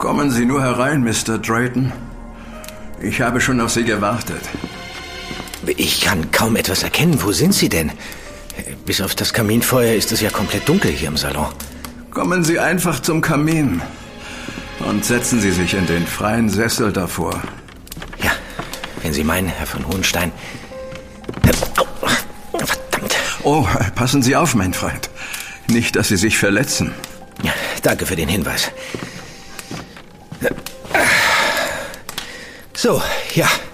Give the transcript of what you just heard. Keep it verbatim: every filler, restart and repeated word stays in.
Kommen Sie nur herein, Mister Drayton. Ich habe schon auf Sie gewartet. Ich kann kaum etwas erkennen. Wo sind Sie denn? Bis auf das Kaminfeuer ist es ja komplett dunkel hier im Salon. Kommen Sie einfach zum Kamin und setzen Sie sich in den freien Sessel davor. Ja, wenn Sie meinen, Herr von Hohenstein. Oh, verdammt. Oh, passen Sie auf, mein Freund. Nicht, dass Sie sich verletzen. Ja, danke für den Hinweis. So, ja.